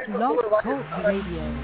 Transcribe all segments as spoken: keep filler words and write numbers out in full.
Blog Talk Radio.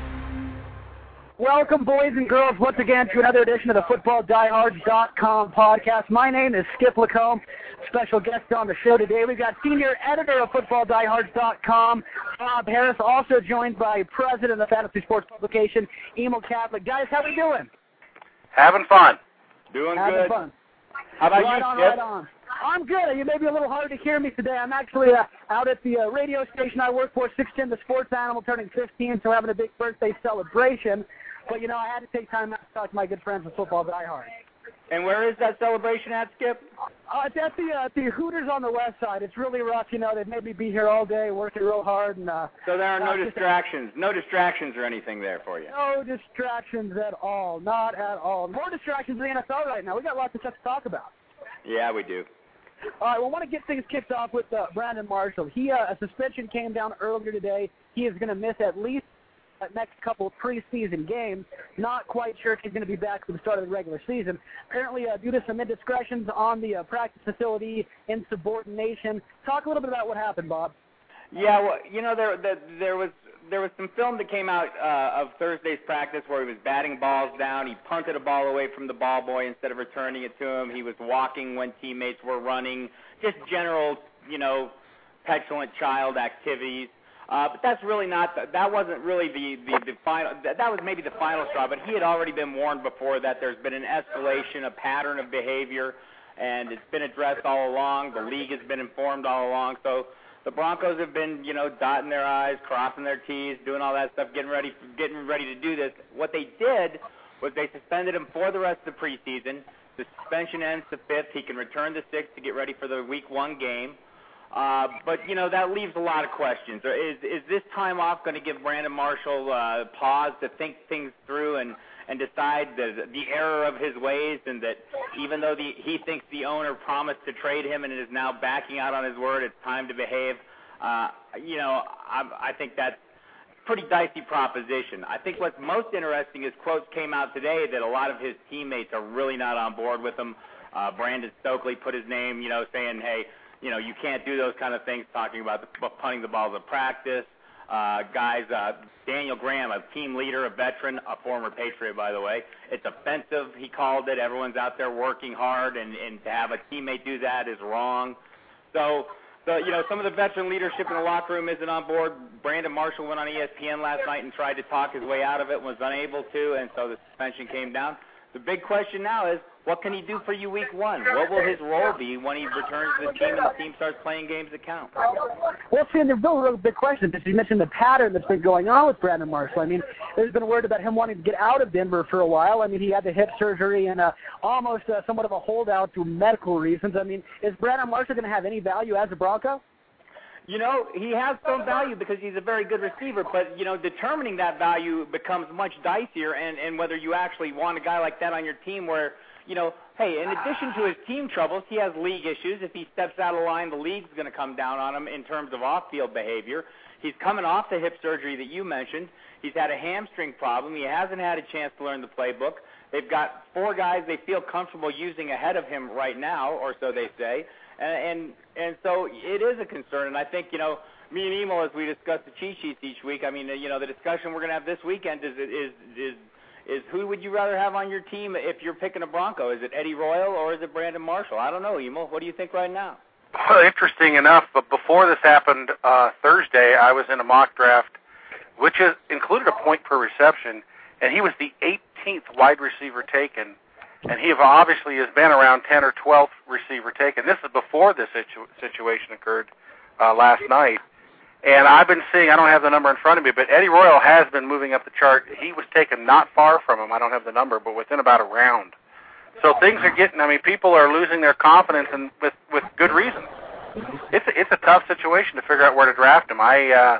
Welcome, boys and girls, once again to another edition of the Football Diehards dot com podcast. My name is Skip Lacombe. Special guest on the show today. We've got senior editor of Football Diehards dot com, Bob Harris, also joined by president of the fantasy sports publication, Emil Catholic. Guys, how we doing? Having fun. Doing Having good. fun. How about right you, on, Skip? right on. I'm good. You may be a little hard to hear me today. I'm actually uh, out at the uh, radio station I work for, six ten The Sports Animal, turning fifteen, so having a big birthday celebration. But, you know, I had to take time out to talk to my good friends with Football Diehards. And where is that celebration at, Skip? Uh, it's at the, uh, the Hooters on the west side. It's really rough. You know, they've made me be here all day, working real hard. and uh, So there are no uh, distractions. No distractions or anything there for you. No distractions at all. Not at all. More distractions in the N F L right now. We got lots of stuff to talk about. Yeah, we do. All right, well, I want to get things kicked off with uh, Brandon Marshall. He uh, a suspension came down earlier today. He is going to miss at least the next couple of preseason games. Not quite sure if he's going to be back for the start of the regular season. Apparently, uh, due to some indiscretions on the uh, practice facility, insubordination. Talk a little bit about what happened, Bob. Yeah, well, you know, there there, there was there was some film that came out uh, of Thursday's practice where he was batting balls down. He punted a ball away from the ball boy instead of returning it to him. He was walking when teammates were running. Just general, you know, petulant child activities. Uh, but that's really not, the, that wasn't really the, the, the final, that, that was maybe the final straw, but he had already been warned before that there's been an escalation, a pattern of behavior, and it's been addressed all along. The league has been informed all along. So the Broncos have been, you know, dotting their I's, crossing their T's, doing all that stuff, getting ready, getting ready to do this. What they did was they suspended him for the rest of the preseason. The suspension ends the fifth. He can return the sixth to get ready for the week one game. Uh, but, you know, that leaves a lot of questions. Is is this time off going to give Brandon Marshall uh, pause to think things through and, and decide the, the error of his ways, and that even though the, he thinks the owner promised to trade him and is now backing out on his word, it's time to behave? Uh, you know, I, I think that's a pretty dicey proposition. I think what's most interesting is quotes came out today that a lot of his teammates are really not on board with him. Uh, Brandon Stokely put his name, you know, saying, hey, you know, you can't do those kind of things, talking about the, punting the balls at practice. Uh, guys, uh, Daniel Graham, a team leader, a veteran, a former Patriot, by the way. It's offensive, he called it. Everyone's out there working hard, and, and to have a teammate do that is wrong. So, the, you know, some of the veteran leadership in the locker room isn't on board. Brandon Marshall went on E S P N last night and tried to talk his way out of it, was unable to, and so the suspension came down. The big question now is, what can he do for you week one? What will his role be when he returns to the team and the team starts playing games that count? Well, see, there's no real big question. You mentioned the pattern that's been going on with Brandon Marshall. I mean, there's been word about him wanting to get out of Denver for a while. I mean, he had the hip surgery and uh, almost uh, somewhat of a holdout through medical reasons. I mean, is Brandon Marshall going to have any value as a Bronco? You know, he has some value because he's a very good receiver, but, you know, determining that value becomes much dicier, and, and whether you actually want a guy like that on your team where, you know, hey, in addition to his team troubles, he has league issues. If he steps out of line, the league's going to come down on him in terms of off-field behavior. He's coming off the hip surgery that you mentioned. He's had a hamstring problem. He hasn't had a chance to learn the playbook. They've got four guys they feel comfortable using ahead of him right now, or so they say. And, and and so it is a concern, and I think, you know, me and Emil, as we discuss the cheat sheets each week, I mean, you know, the discussion we're going to have this weekend is is is is who would you rather have on your team if you're picking a Bronco? Is it Eddie Royal or is it Brandon Marshall? I don't know, Emil. What do you think right now? Well, interesting enough, but before this happened uh, Thursday, I was in a mock draft, which is, included a point per reception, and he was the eighteenth wide receiver taken. And he obviously has been around ten or twelfth receiver taken. This is before this situ- situation occurred uh, last night. And I've been seeing, I don't have the number in front of me, but Eddie Royal has been moving up the chart. He was taken not far from him. I don't have the number, but within about a round. So things are getting, I mean, people are losing their confidence, and with, with good reason. It's a, it's a tough situation to figure out where to draft him. I, uh,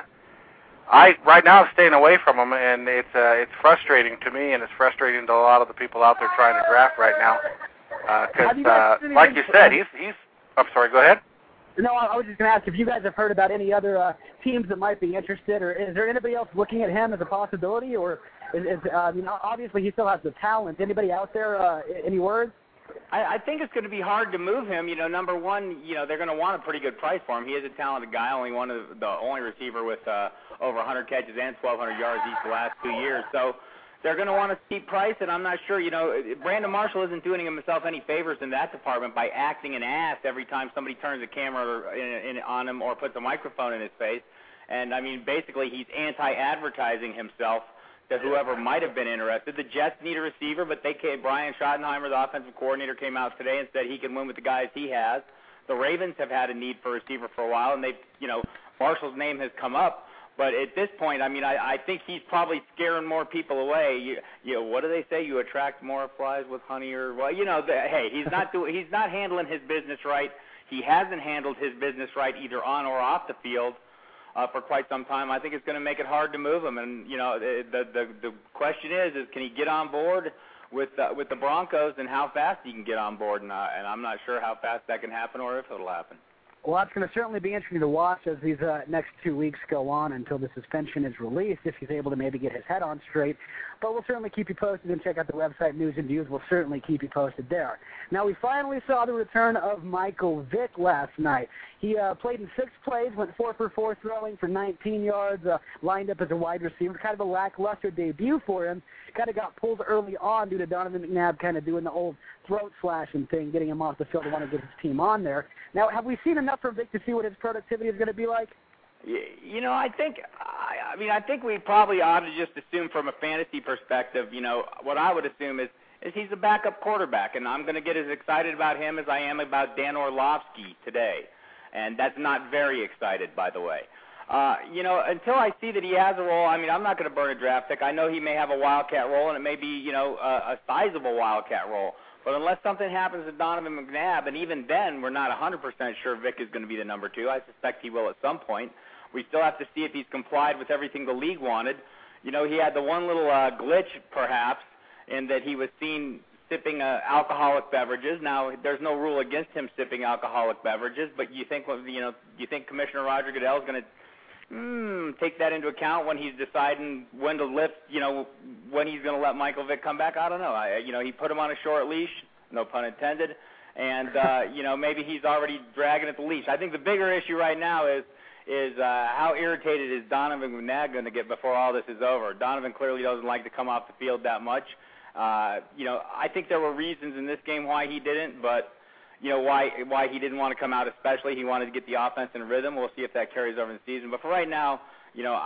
I right now I'm staying away from him, and it's uh, it's frustrating to me, and it's frustrating to a lot of the people out there trying to draft right now. Because, uh, uh, like you said, he's he's. I'm sorry. Go ahead. No, I was just going to ask if you guys have heard about any other uh, teams that might be interested, or is there anybody else looking at him as a possibility, or is, is uh, I mean, obviously he still has the talent. Anybody out there? Uh, any words? I, I think it's going to be hard to move him. You know, number one, you know, they're going to want a pretty good price for him. He is a talented guy, only one of the only receiver with uh, over one hundred catches and twelve hundred yards each the last two years. So they're going to want a steep price, and I'm not sure, you know, Brandon Marshall isn't doing himself any favors in that department by acting an ass every time somebody turns a camera in, in, on him or puts a microphone in his face. And, I mean, basically he's anti-advertising himself to whoever might have been interested. The Jets need a receiver, but they came, Brian Schottenheimer, the offensive coordinator, came out today and said he can win with the guys he has. The Ravens have had a need for a receiver for a while, and they've, you know, Marshall's name has come up. But at this point, I mean, I, I think he's probably scaring more people away. You, you know, what do they say? You attract more flies with honey, or well, you know, the, hey, he's not doing, he's not handling his business right. He hasn't handled his business right either on or off the field uh, for quite some time. I think it's going to make it hard to move him. And you know, the the the, the question is, is can he get on board with uh, with the Broncos, and how fast he can get on board? And, uh, and I'm not sure how fast that can happen or if it'll happen. Well, that's going to certainly be interesting to watch as these uh, next two weeks go on until the suspension is released, if he's able to maybe get his head on straight. But we'll certainly keep you posted, and check out the website, News and Views. We'll certainly keep you posted there. Now, we finally saw the return of Michael Vick last night. He uh, played in six plays, went four for four throwing for nineteen yards, uh, lined up as a wide receiver. Kind of a lackluster debut for him. Kind of got pulled early on due to Donovan McNabb kind of doing the old throat slashing thing, getting him off the field to want to get his team on there. Now, have we seen enough from Vick to see what his productivity is going to be like? You know, I think, I, I mean, I think we probably ought to just assume from a fantasy perspective, you know, what I would assume is, is he's a backup quarterback, and I'm going to get as excited about him as I am about Dan Orlovsky today. And that's not very excited, by the way. Uh, you know, until I see that he has a role, I mean, I'm not going to burn a draft pick. I know he may have a wildcat role, and it may be, you know, a, a sizable wildcat role. But unless something happens to Donovan McNabb, and even then we're not one hundred percent sure Vick is going to be the number two. I suspect he will at some point. We still have to see if he's complied with everything the league wanted. You know, he had the one little uh, glitch, perhaps, in that he was seen sipping uh, alcoholic beverages. Now, there's no rule against him sipping alcoholic beverages, but you think, you know, you think Commissioner Roger Goodell is going to Mm, take that into account when he's deciding when to lift, you know, when he's going to let Michael Vick come back? I don't know. I, you know, he put him on a short leash, no pun intended, and, uh, you know, maybe he's already dragging at the leash. I think the bigger issue right now is is uh, how irritated is Donovan McNabb going to get before all this is over. Donovan clearly doesn't like to come off the field that much. Uh, you know, I think there were reasons in this game why he didn't, but you know, why why he didn't want to come out especially. He wanted to get the offense in rhythm. We'll see if that carries over in the season. But for right now, you know,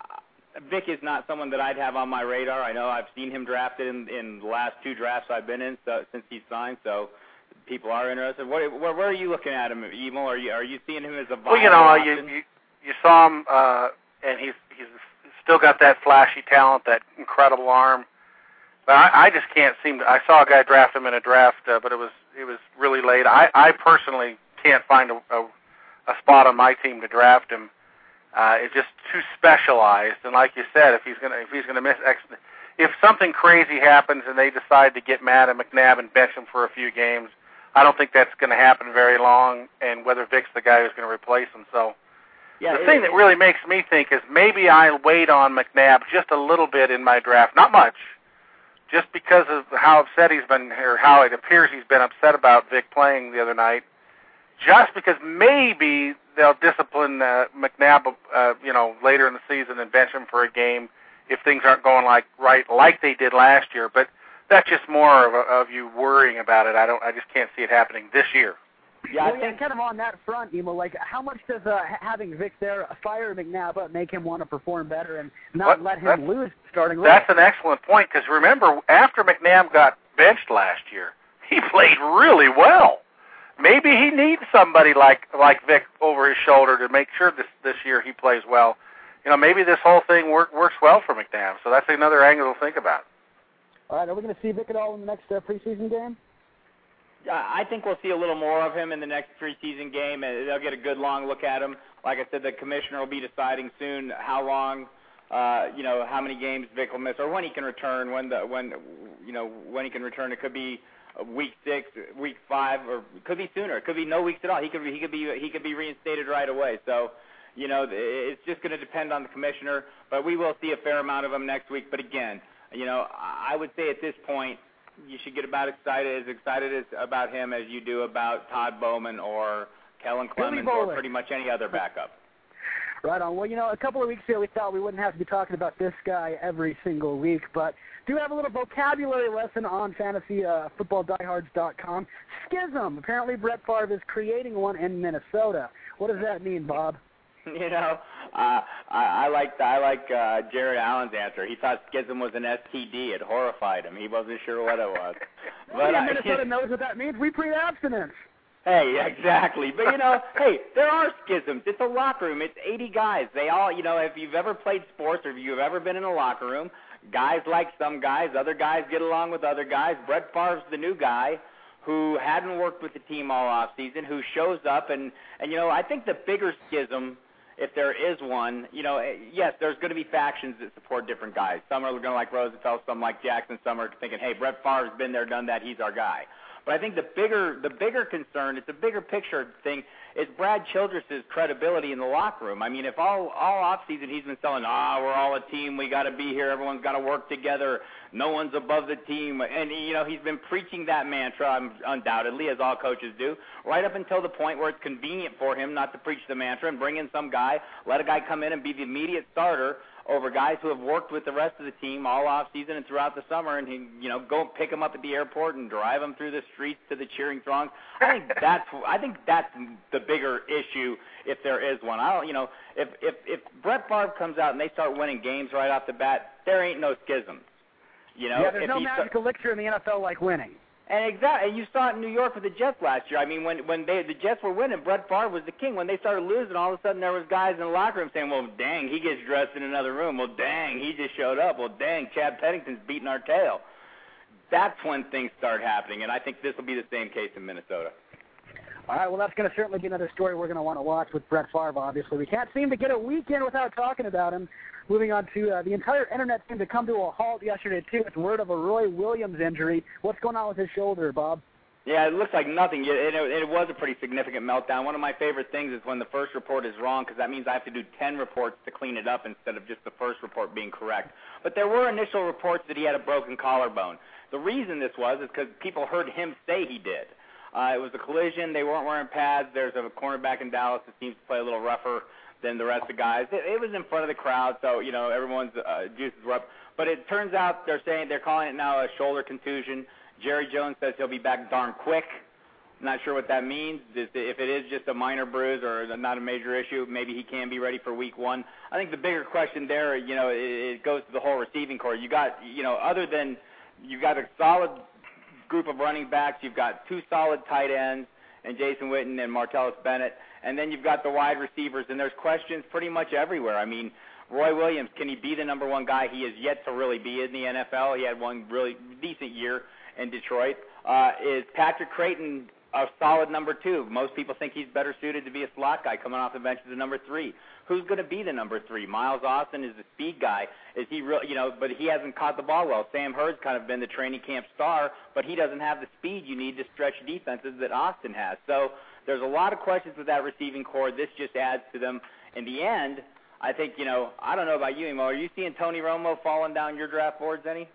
uh, Vick is not someone that I'd have on my radar. I know I've seen him drafted in, in the last two drafts I've been in so, since he's signed, so people are interested. What, where, where are you looking at him, Emil? Are you, are you seeing him as a viable Well, you know, option? you, you, you saw him, uh, and he's, he's still got that flashy talent, that incredible arm. But I, I just can't seem to. I saw a guy draft him in a draft, uh, but it was it was really late. I, I personally can't find a, a, a spot on my team to draft him. Uh, it's just too specialized. And like you said, if he's gonna if he's gonna miss, X, if something crazy happens and they decide to get mad at McNabb and bench him for a few games, I don't think that's going to happen very long. And whether Vick's the guy who's going to replace him, so. Yeah, the thing that really makes me think is maybe I'll wait on McNabb just a little bit in my draft, not much. Just because of how upset he's been, or how it appears he's been upset about Vick playing the other night, just because maybe they'll discipline uh, McNabb, uh, you know, later in the season and bench him for a game if things aren't going like right like they did last year. But that's just more of, a, of you worrying about it. I don't. I just can't see it happening this year. Yeah, well, yeah, kind of on that front, Emo, like, how much does uh, having Vick there fire McNabb up, make him want to perform better and not what, let him lose starting role? That's an excellent point, because remember, after McNabb got benched last year, he played really well. Maybe he needs somebody like like Vick over his shoulder to make sure this, this year he plays well. You know, maybe this whole thing work, works well for McNabb, so that's another angle to think about. All right, are we going to see Vick at all in the next uh, preseason game? I think we'll see a little more of him in the next preseason game, and they'll get a good long look at him. Like I said, the commissioner will be deciding soon how long, uh, you know, how many games Vick will miss, or when he can return. When the when you know when he can return, it could be week six, week five, or it could be sooner. It could be no weeks at all. He could be, he could be he could be reinstated right away. So, you know, it's just going to depend on the commissioner. But we will see a fair amount of him next week. But again, you know, I would say at this point, you should get about excited, as excited as about him as you do about Todd Bowman or Kellen Clemens or pretty much any other backup. Right on. Well, you know, a couple of weeks ago we thought we wouldn't have to be talking about this guy every single week, but do have a little vocabulary lesson on fantasy football diehards dot com. Schism. Apparently Brett Favre is creating one in Minnesota. What does that mean, Bob? You know, uh, I, I like I like uh, Jared Allen's answer. He thought schism was an S T D. It horrified him. He wasn't sure what it was. But yeah, Minnesota knows what that means. We preach abstinence. Hey, exactly. But, you know, hey, there are schisms. It's a locker room. It's eighty guys. They all, you know, if you've ever played sports or if you've ever been in a locker room, guys like some guys, other guys get along with other guys. Brett Favre's the new guy who hadn't worked with the team all off season, who shows up. And, and, you know, I think the bigger schism, if there is one, you know, yes, there's going to be factions that support different guys. Some are going to like Roosevelt, some like Jackson, some are thinking, hey, Brett Favre's been there, done that, he's our guy. But I think the bigger the bigger concern, it's a bigger picture thing, is Brad Childress's credibility in the locker room. I mean, if all all offseason he's been selling, ah, we're all a team, we got to be here, everyone's got to work together, no one's above the team, and you know he's been preaching that mantra undoubtedly, as all coaches do, right up until the point where it's convenient for him not to preach the mantra and bring in some guy, let a guy come in and be the immediate starter over guys who have worked with the rest of the team all off season and throughout the summer, and he, you know, go pick them up at the airport and drive them through the streets to the cheering throngs. I think that's I think that's the bigger issue, if there is one. I don't, you know, if if if Brett Favre comes out and they start winning games right off the bat, there ain't no schisms. You know, yeah, there's if no he magic start, elixir in the N F L like winning. And exactly, and you saw it in New York with the Jets last year. I mean, when when they the Jets were winning, Brett Favre was the king. When they started losing, all of a sudden there was guys in the locker room saying, "Well, dang, he gets dressed in another room. Well, dang, he just showed up. Well, dang, Chad Pennington's beating our tail." That's when things start happening, and I think this will be the same case in Minnesota. All right, well, that's going to certainly be another story we're going to want to watch with Brett Favre, obviously. We can't seem to get a weekend without talking about him. Moving on to uh, the entire Internet seemed to come to a halt yesterday, too. It's word of a Roy Williams injury. What's going on with his shoulder, Bob? Yeah, it looks like nothing. It, it, it was a pretty significant meltdown. One of my favorite things is when the first report is wrong, because that means I have to do ten reports to clean it up instead of just the first report being correct. But there were initial reports that he had a broken collarbone. The reason this was is because people heard him say he did. Uh, it was a collision. They weren't wearing pads. There's a cornerback in Dallas that seems to play a little rougher than the rest of the guys. It, it was in front of the crowd, so, you know, everyone's uh, juices were up. But it turns out they're saying they're calling it now a shoulder contusion. Jerry Jones says he'll be back darn quick. I'm not sure what that means. If it is just a minor bruise or not a major issue, maybe he can be ready for week one. I think the bigger question there, you know, it, it goes to the whole receiving corps. You got, you know, other than you got a solid group of running backs, you've got two solid tight ends, and Jason Witten and Martellus Bennett, and then you've got the wide receivers, and there's questions pretty much everywhere. I mean, Roy Williams, can he be the number one guy? He is yet to really be in the N F L. He had one really decent year in Detroit. Uh, is Patrick Creighton a solid number two? Most people think he's better suited to be a slot guy coming off the bench as a number three. Who's going to be the number three? Miles Austin is the speed guy. Is he real? You know, but he hasn't caught the ball well. Sam Hurd's kind of been the training camp star, but he doesn't have the speed you need to stretch defenses that Austin has. So there's a lot of questions with that receiving core. This just adds to them. In the end, I think, you know, I don't know about you, Emo. Are you seeing Tony Romo falling down your draft boards any?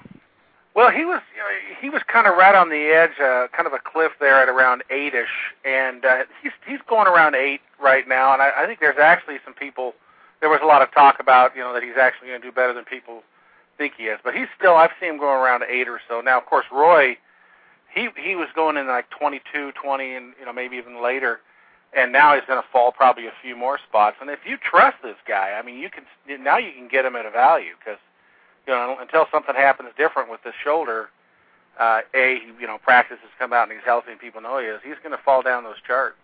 Well, he was you know, he was kind of right on the edge, uh, kind of a cliff there at around eight-ish, and uh, he's he's going around eight right now. And I, I think there's actually some people. There was a lot of talk about you know that he's actually going to do better than people think he is, but he's still. I've seen him going around eight or so now. Of course, Roy, he he was going in like twenty-two, twenty, and you know maybe even later, and now he's going to fall probably a few more spots. And if you trust this guy, I mean, you can now you can get him at a value because. You know, until something happens different with this shoulder, uh, A, you know, practice has come out and he's healthy and people know he is, he's going to fall down those charts.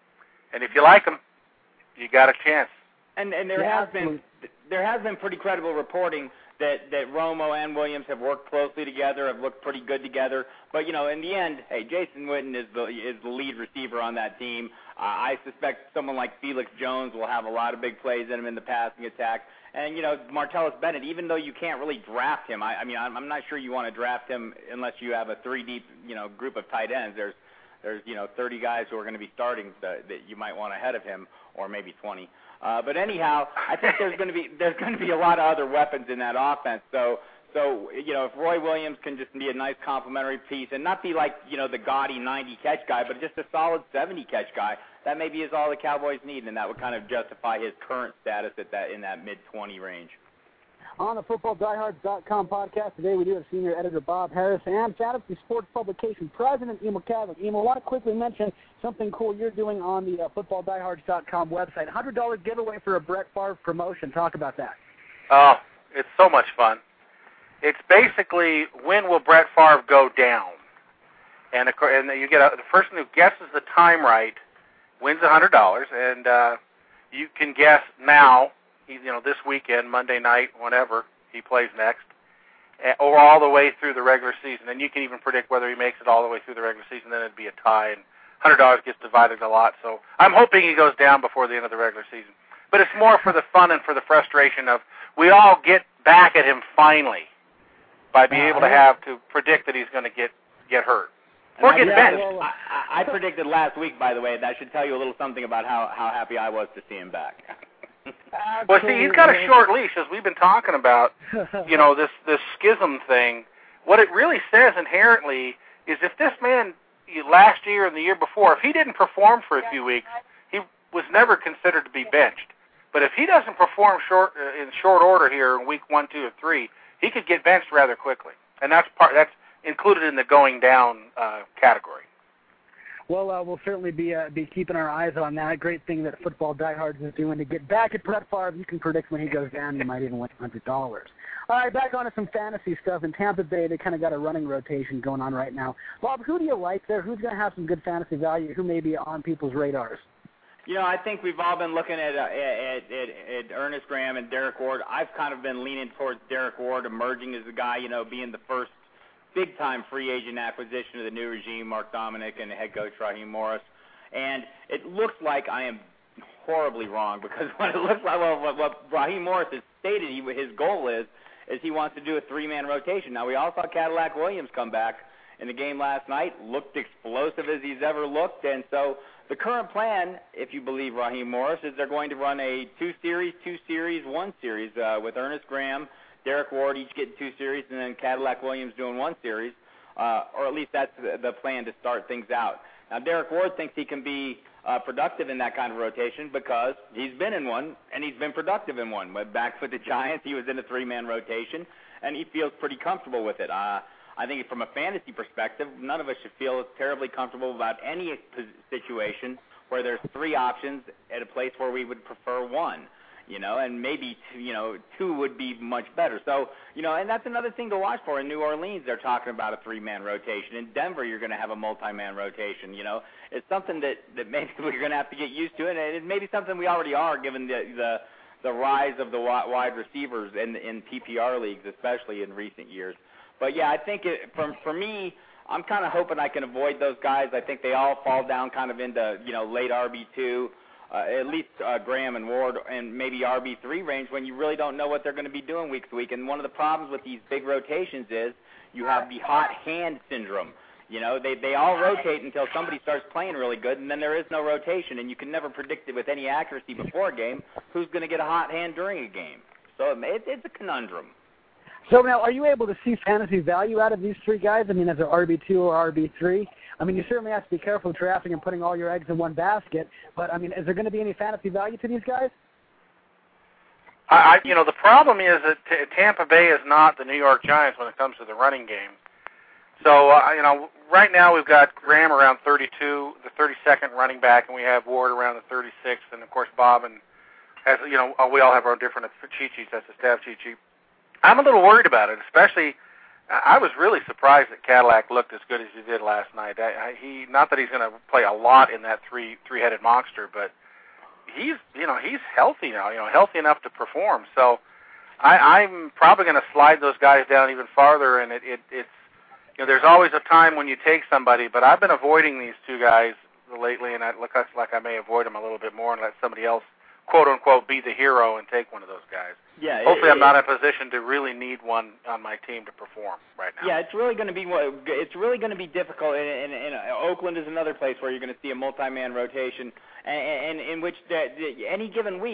And if you like him, you got a chance. And and there yeah, has been there has been pretty credible reporting that, that Romo and Williams have worked closely together, have looked pretty good together. But, you know, in the end, hey, Jason Witten is the is the lead receiver on that team. Uh, I suspect someone like Felix Jones will have a lot of big plays in him in the passing attack. And, you know, Martellus Bennett, even though you can't really draft him, I, I mean, I'm, I'm not sure you want to draft him unless you have a three-deep, you know, group of tight ends. There's, there's you know, thirty guys who are going to be starting that, that you might want ahead of him, or maybe twenty. Uh, but anyhow, I think there's going to be there's going to be a lot of other weapons in that offense. So So, you know, if Roy Williams can just be a nice complimentary piece and not be like, you know, the gaudy ninety-catch guy, but just a solid seventy-catch guy, that maybe is all the Cowboys need, and that would kind of justify his current status at that in that mid twenty range. On the football diehards dot com podcast today, we do have senior editor Bob Harris and Fantasy Sports Publication president Emil Kavik. Emil, I want to quickly mention something cool you're doing on the uh, football diehards dot com website. one hundred dollars giveaway for a Brett Favre promotion. Talk about that. Oh, it's so much fun. It's basically, when will Brett Favre go down? And, and you get a, the person who guesses the time right wins one hundred dollars, and uh, you can guess now, you know, this weekend, Monday night, whenever he plays next, or all the way through the regular season. And you can even predict whether he makes it all the way through the regular season, then it'd be a tie, and one hundred dollars gets divided a lot. So I'm hoping he goes down before the end of the regular season. But it's more for the fun and for the frustration of we all get back at him finally by being able to have to predict that he's going to get, get hurt. Or get yeah, benched. Well, I, I predicted last week, by the way, that should tell you a little something about how, how happy I was to see him back. Well, see, he's got a short leash, as we've been talking about, you know, this, this schism thing. What it really says inherently is if this man last year and the year before, if he didn't perform for a few weeks, he was never considered to be benched. But if he doesn't perform short uh, in short order here in week one, two, or three, he could get benched rather quickly. And that's part that's included in the going down uh, category. Well, uh, we'll certainly be uh, be keeping our eyes on that. Great thing that Football Diehards is doing to get back at Brett Favre. You can predict when he goes down. You might even win one hundred dollars. All right, back on to some fantasy stuff. In Tampa Bay, they kind of got a running rotation going on right now. Bob, who do you like there? Who's going to have some good fantasy value? Who may be on people's radars? You know, I think we've all been looking at, uh, at, at, at Ernest Graham and Derek Ward. I've kind of been leaning towards Derek Ward emerging as the guy, you know, being the first big-time free agent acquisition of the new regime, Mark Dominic and head coach Raheem Morris. And it looks like I am horribly wrong because what it looks like, well, what, what Raheem Morris has stated he, his goal is, is he wants to do a three-man rotation. Now, we all saw Cadillac Williams come back in the game last night, looked explosive as he's ever looked, and so the current plan, if you believe Raheem Morris, is they're going to run a two-series, two-series, one-series uh, with Ernest Graham, Derek Ward each getting two series, and then Cadillac Williams doing one series, uh, or at least that's the, the plan to start things out. Now, Derek Ward thinks he can be uh, productive in that kind of rotation because he's been in one, and he's been productive in one. But back with the Giants, he was in a three-man rotation, and he feels pretty comfortable with it. Uh, I think from a fantasy perspective, none of us should feel terribly comfortable about any situation where there's three options at a place where we would prefer one. You know, and maybe, two, you know, two would be much better. So, you know, and that's another thing to watch for. In New Orleans, they're talking about a three-man rotation. In Denver, you're going to have a multi-man rotation, you know. It's something that, that maybe we're going to have to get used to, and it may be something we already are given the the, the rise of the wide receivers in, in P P R leagues, especially in recent years. But, yeah, I think it, for, for me, I'm kind of hoping I can avoid those guys. I think they all fall down kind of into, you know, late R B two. Uh, at least uh, Graham and Ward and maybe R B three range when you really don't know what they're going to be doing week to week. And one of the problems with these big rotations is you have the hot hand syndrome. You know, they, they all rotate until somebody starts playing really good, and then there is no rotation, and you can never predict it with any accuracy before a game who's going to get a hot hand during a game. So it, it's a conundrum. So now, are you able to see fantasy value out of these three guys? I mean, as an R B two or R B three? I mean, you certainly have to be careful drafting and putting all your eggs in one basket, but, I mean, is there going to be any fantasy value to these guys? I, I you know, the problem is that t- Tampa Bay is not the New York Giants when it comes to the running game. So, uh, you know, right now we've got Graham around thirty-two, the thirty-second running back, and we have Ward around the thirty-sixth, and, of course, Bob, and, as you know, we all have our different cheat sheets. That's the staff cheat sheet. I'm a little worried about it, especially I was really surprised that Cadillac looked as good as he did last night. I, I, he not that he's going to play a lot in that three three-headed monster, but he's you know he's healthy now, you know healthy enough to perform. So I, I'm probably going to slide those guys down even farther. And it, it it's you know there's always a time when you take somebody, but I've been avoiding these two guys lately, and it looks like I may avoid them a little bit more and let somebody else, quote unquote, be the hero and take one of those guys. Yeah, Hopefully, it, I'm not in a position to really need one on my team to perform right now. Yeah, it's really going to be it's really going to be difficult. And, and, and Oakland is another place where you're going to see a multi-man rotation, and, and in which the, the, any given week,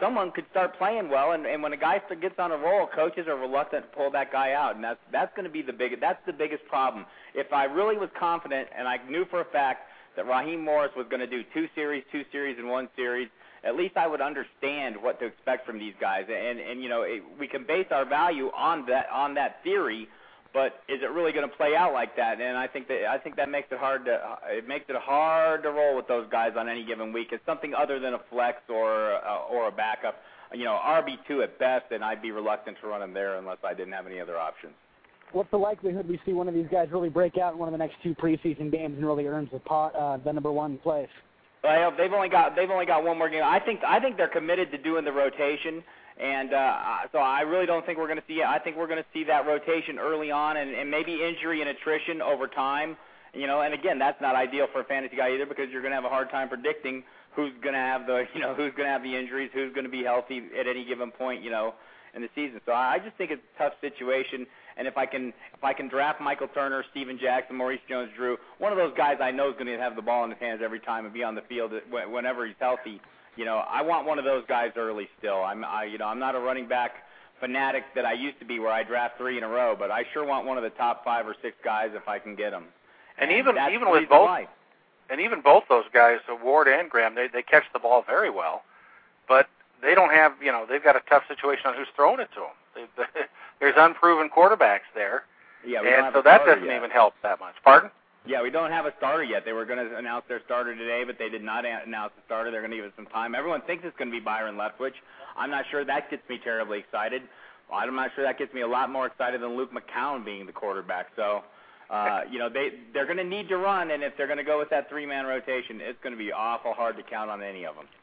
someone could start playing well, and, and when a guy gets on a roll, coaches are reluctant to pull that guy out, and that's that's going to be the big that's the biggest problem. If I really was confident, and I knew for a fact that Raheem Morris was going to do two series, two series, and one series, at least I would understand what to expect from these guys, and and you know it, we can base our value on that on that theory. But is it really going to play out like that? And I think that I think that makes it hard to it makes it hard to roll with those guys on any given week. It's something other than a flex or uh, or a backup. You know, R B two at best, and I'd be reluctant to run him there unless I didn't have any other options. What's the likelihood we see one of these guys really break out in one of the next two preseason games and really earns the pot, uh, the number one place? Well, they've only got they've only got one more game. I think I think they're committed to doing the rotation. And uh, so I really don't think we're going to see it. I think we're going to see that rotation early on and, and maybe injury and attrition over time. You know, and again, that's not ideal for a fantasy guy either because you're going to have a hard time predicting who's going to have the, you know, who's going to have the injuries, who's going to be healthy at any given point, you know, in the season. So I just think it's a tough situation. And if I can, if I can draft Michael Turner, Steven Jackson, Maurice Jones-Drew, one of those guys I know is going to have the ball in his hands every time and be on the field whenever he's healthy. You know, I want one of those guys early still. I'm, I, you know, I'm not a running back fanatic that I used to be where I draft three in a row, but I sure want one of the top five or six guys if I can get them. And, and even even with both, why. and even both those guys, Ward and Graham, they they catch the ball very well, but they don't have, you know, they've got a tough situation on who's throwing it to them. They, they, there's unproven quarterbacks there, yeah, we and don't have so a that starter doesn't yet. even help that much. Pardon? Yeah, we don't have a starter yet. They were going to announce their starter today, but they did not announce the starter. They're going to give it some time. Everyone thinks it's going to be Byron Leftwich. I'm not sure that gets me terribly excited. I'm not sure that gets me a lot more excited than Luke McCown being the quarterback. So, uh, you know, they, they're going to need to run, and if they're going to go with that three-man rotation, it's going to be awful hard to count on any of them.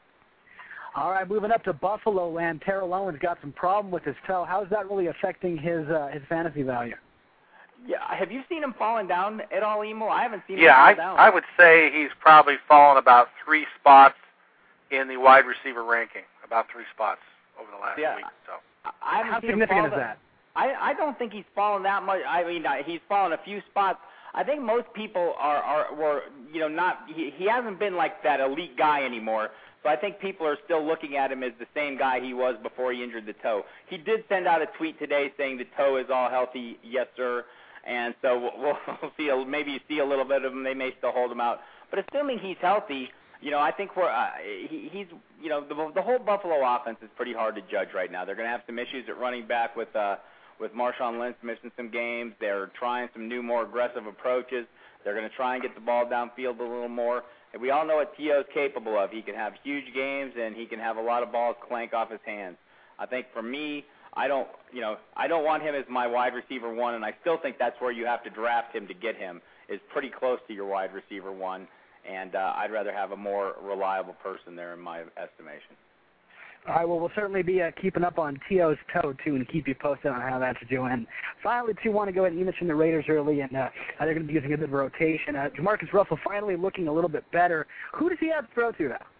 All right, moving up to Buffalo land, Terrell Owens got some problem with his toe. How is that really affecting his uh, his fantasy value? Yeah, have you seen him falling down at all, Emo? I haven't seen him yeah, fall I, down. I would say he's probably fallen about three spots in the wide receiver ranking, about three spots over the last yeah, week. So, I haven't how seen significant him is fall that? I, I don't think he's fallen that much. I mean, uh, he's fallen a few spots. I think most people are, are were, you know, not. He, he hasn't been like that elite guy anymore. So I think people are still looking at him as the same guy he was before he injured the toe. He did send out a tweet today saying the toe is all healthy. Yes, sir. And so we'll, we'll see, a, maybe see a little bit of him. They may still hold him out. But assuming he's healthy, you know, I think we're, uh, he, he's, you know, the, the whole Buffalo offense is pretty hard to judge right now. They're going to have some issues at running back with, uh, with Marshawn Lynch missing some games. They're trying some new, more aggressive approaches. They're going to try and get the ball downfield a little more. And we all know what T O is capable of. He can have huge games, and he can have a lot of balls clank off his hands. I think for me, I don't, you know, I don't want him as my wide receiver one, and I still think that's where you have to draft him to get him, is pretty close to your wide receiver one, and uh, I'd rather have a more reliable person there in my estimation. All right, well, we'll certainly be uh, keeping up on T O's toe, too, and keep you posted on how that's doing. Finally, too, want to go ahead and you mentioned the Raiders early, and uh, they're going to be using a bit of rotation. Uh, Jamarcus Russell finally looking a little bit better. Who does he have to throw to now?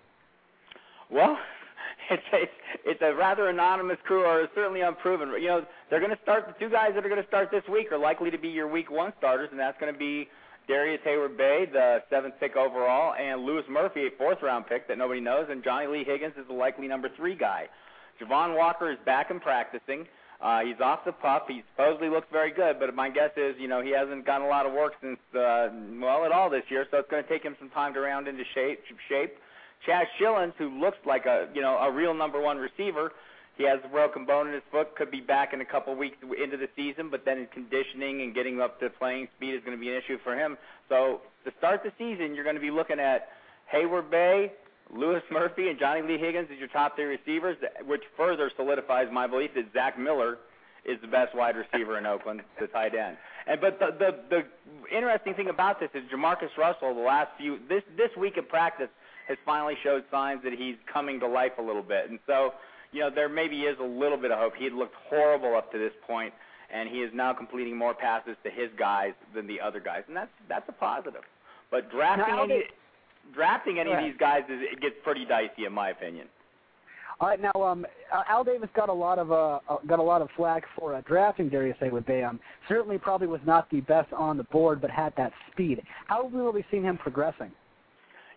Well, it's a, it's a rather anonymous crew, or certainly unproven. You know, they're going to start, the two guys that are going to start this week are likely to be your week one starters, and that's going to be Darius Hayward-Bay, the seventh pick overall, and Louis Murphy, a fourth-round pick that nobody knows, and Johnny Lee Higgins is the likely number three guy. Javon Walker is back and practicing. Uh, he's off the pup. He supposedly looks very good, but my guess is, you know, he hasn't gotten a lot of work since, uh, well, at all this year, so it's going to take him some time to round into shape. shape. Chaz Schillens, who looks like a, you know, a real number one receiver, he has a broken bone in his foot, could be back in a couple weeks into the season, but then in conditioning and getting up to playing speed is going to be an issue for him. So to start the season, you're going to be looking at Hayward-Bay, Louis Murphy, and Johnny Lee Higgins as your top three receivers, which further solidifies my belief that Zach Miller is the best wide receiver in Oakland, the tight end. And but the, the the interesting thing about this is Jamarcus Russell, the last few this this week of practice has finally showed signs that he's coming to life a little bit, and so. You know, there maybe is a little bit of hope. He had looked horrible up to this point, and he is now completing more passes to his guys than the other guys, and that's that's a positive. But drafting now, any, drafting any right. of these guys, is, it gets pretty dicey, in my opinion. All right, now um, uh, Al Davis got a lot of uh, uh, got a lot of flack for uh, drafting Darius Hayward-Bay. Um, certainly, probably was not the best on the board, but had that speed. How have we really seen him progressing?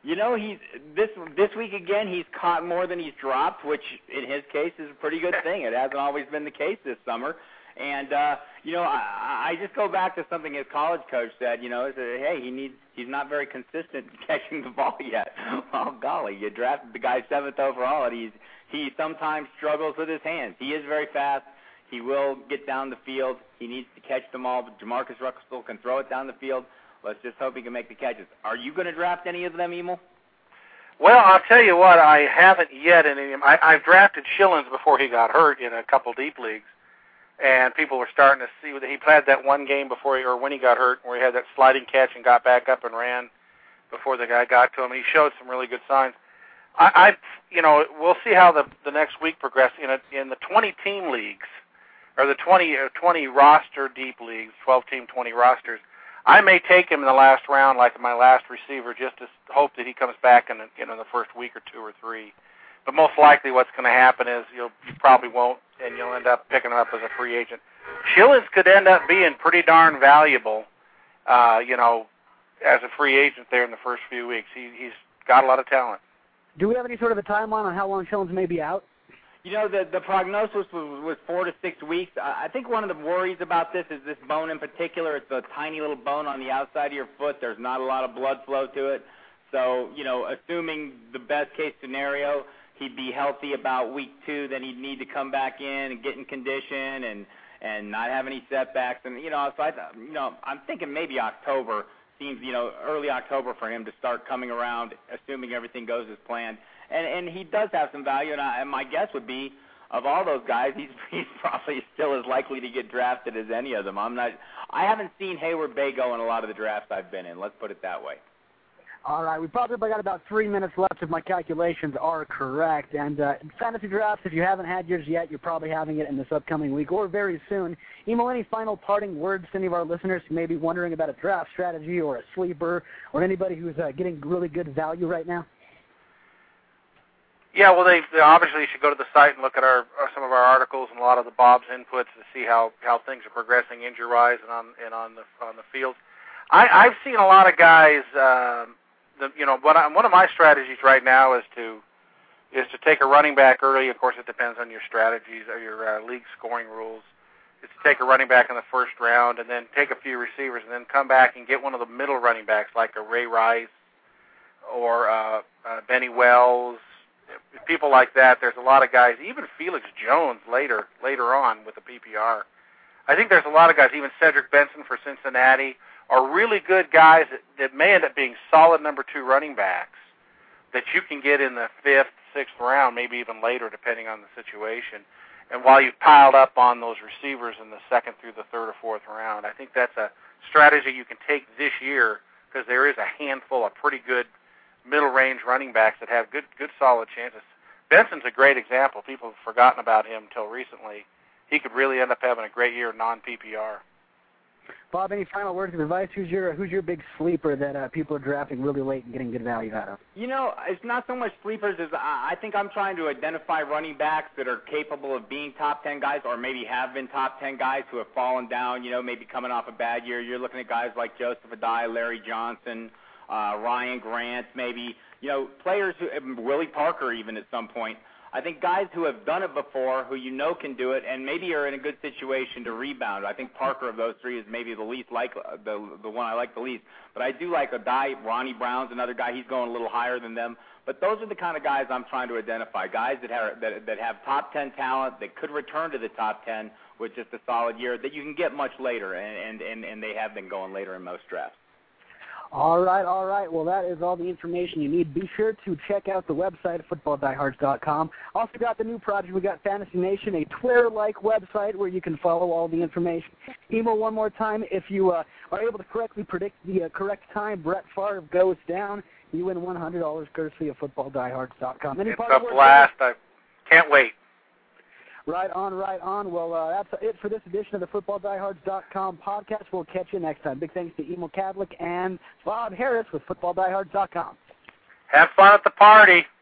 You know, he's this this week again. He's caught more than he's dropped, which in his case is a pretty good thing. It hasn't always been the case this summer. And uh, you know, I, I just go back to something his college coach said. You know, is that, hey, he needs he's not very consistent catching the ball yet. Oh golly, you drafted the guy seventh overall, and he's he sometimes struggles with his hands. He is very fast. He will get down the field. He needs to catch them all. But Jamarcus Russell can throw it down the field. Let's just hope he can make the catches. Are you going to draft any of them, Emil? Well, I'll tell you what, I haven't yet. In any, I, I've drafted Schillens before he got hurt in a couple deep leagues, and people were starting to see that he played that one game before he, or when he got hurt, where he had that sliding catch and got back up and ran before the guy got to him. He showed some really good signs. I, I you know, we'll see how the the next week progresses. In, a, in the twenty-team leagues, or the twenty, uh, twenty roster deep leagues, twelve-team, twenty rosters, I may take him in the last round, like my last receiver, just to hope that he comes back in, you know, the first week or two or three. But most likely what's going to happen is you'll, you probably won't, and you'll end up picking him up as a free agent. Schillens could end up being pretty darn valuable, uh, you know, as a free agent there in the first few weeks. He, he's got a lot of talent. Do we have any sort of a timeline on how long Schillens may be out? You know, the the prognosis was, was four to six weeks. I, I think one of the worries about this is this bone in particular. It's a tiny little bone on the outside of your foot. There's not a lot of blood flow to it. So, you know, assuming the best case scenario, he'd be healthy about week two, then he'd need to come back in and get in condition and, and not have any setbacks. And, you know, so I, you know, I'm thinking maybe October seems, you know, early October for him to start coming around, assuming everything goes as planned. And, and he does have some value, and, I, and my guess would be, of all those guys, he's, he's probably still as likely to get drafted as any of them. I'm not. I haven't seen Hayward Bay go in a lot of the drafts I've been in. Let's put it that way. All right, we probably got about three minutes left if my calculations are correct. And uh, fantasy drafts, if you haven't had yours yet, you're probably having it in this upcoming week or very soon. Emil, any final parting words to any of our listeners who may be wondering about a draft strategy or a sleeper or anybody who's uh, getting really good value right now? Yeah, well, they, they obviously should go to the site and look at our, our some of our articles and a lot of the Bob's inputs to see how, how things are progressing injury-wise and on and on the on the field. I, I've seen a lot of guys. Uh, the, you know, what I, one of my strategies right now is to is to take a running back early. Of course, it depends on your strategies or your uh, league scoring rules. Is to take a running back in the first round and then take a few receivers and then come back and get one of the middle running backs like a Ray Rice or uh, uh, Benny Wells. People like that. There's a lot of guys, even Felix Jones later later on with the P P R. I think there's a lot of guys, even Cedric Benson for Cincinnati, are really good guys that, that may end up being solid number two running backs that you can get in the fifth, sixth round, maybe even later, depending on the situation. And while you've piled up on those receivers in the second through the third or fourth round, I think that's a strategy you can take this year because there is a handful of pretty good middle-range running backs that have good, good, solid chances. Benson's a great example. People have forgotten about him until recently. He could really end up having a great year non-P P R. Bob, any final words of advice? Who's your who's your big sleeper that uh, people are drafting really late and getting good value out of? You know, it's not so much sleepers as I think I'm trying to identify running backs that are capable of being top ten guys or maybe have been top ten guys who have fallen down, you know, maybe coming off a bad year. You're looking at guys like Joseph Adai, Larry Johnson, Uh, Ryan Grant, maybe, you know, players who, Willie Parker even at some point. I think guys who have done it before, who you know can do it, and maybe are in a good situation to rebound. I think Parker of those three is maybe the least like the the one I like the least. But I do like a guy, Ronnie Brown's another guy. He's going a little higher than them. But those are the kind of guys I'm trying to identify. Guys that have that, that have top ten talent, that could return to the top ten with just a solid year, that you can get much later, and and and, and they have been going later in most drafts. All right, all right. Well, that is all the information you need. Be sure to check out the website at football diehards dot com. Also got the new project. We got Fantasy Nation, a Twitter-like website where you can follow all the information. Email one more time. If you uh, are able to correctly predict the uh, correct time Brett Favre goes down, you win one hundred dollars courtesy of football diehards dot com. It's a blast. I can't wait. Right on, right on. Well, uh, that's it for this edition of the football diehards dot com podcast. We'll catch you next time. Big thanks to Emil Kadlec and Bob Harris with football diehards dot com. Have fun at the party.